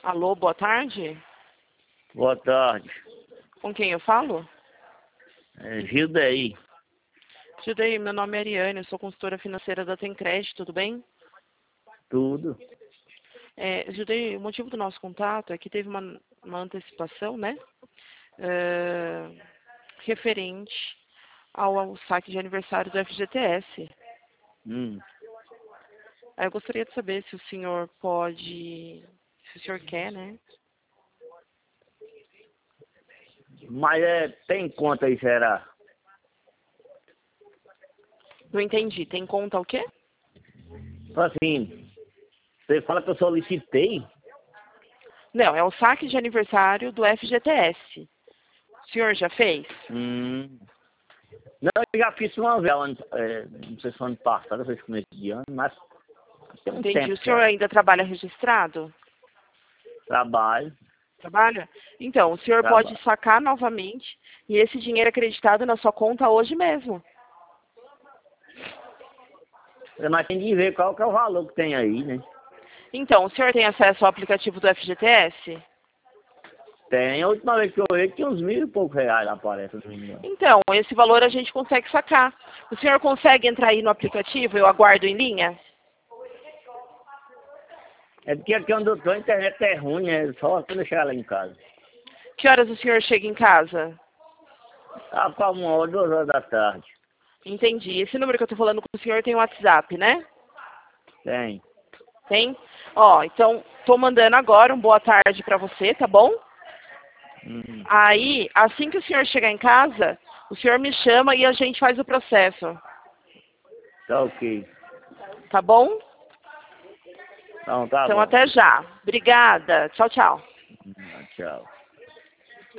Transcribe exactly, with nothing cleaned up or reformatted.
Alô, boa tarde. Boa tarde. Com quem eu falo? É Gildaí. Gildaí, meu nome é Ariane, eu sou consultora financeira da Tencred, tudo bem? Tudo. É, Gildaí, o motivo do nosso contato é que teve uma, uma antecipação, né? É, referente ao, ao saque de aniversário do F G T S. Hum. Aí eu gostaria de saber se o senhor pode, se o senhor quer, né? Mas é, tem conta aí, será? Não entendi. Tem conta o quê? Então, assim, você fala que eu solicitei? Não, é o saque de aniversário do F G T S. O senhor já fez? Hum. Não, eu já fiz uma vez, ano- é, não sei se foi ano passado, foi começo de ano, mas tem um Entendi. tempo O senhor já. ainda trabalha registrado? Trabalho, Trabalha? Então, o senhor pode trabalho. sacar novamente e esse dinheiro é acreditado na sua conta hoje mesmo. Mas tem que ver qual que é o valor que tem aí, né? Então, o senhor tem acesso ao aplicativo do F G T S? Tem, a última vez que eu vi, tinha uns mil e poucos reais lá, parece, no mínimo. Então, esse valor a gente consegue sacar. O senhor consegue entrar aí no aplicativo? Eu aguardo em linha? É porque aqui onde eu tô, a internet é ruim, né? Só quando eu chegar lá em casa. Que horas o senhor chega em casa? Tá pra uma hora, duas horas da tarde. Entendi. Esse número que eu estou falando com o senhor tem WhatsApp, né? Tem. Tem? Ó, então, tô mandando agora um boa tarde para você, tá bom? Hum. Aí, assim que o senhor chegar em casa, o senhor me chama e a gente faz o processo. Tá ok. Tá bom? Então tá Então, bom. até já. Obrigada. Tchau, tchau. Hum, Tchau.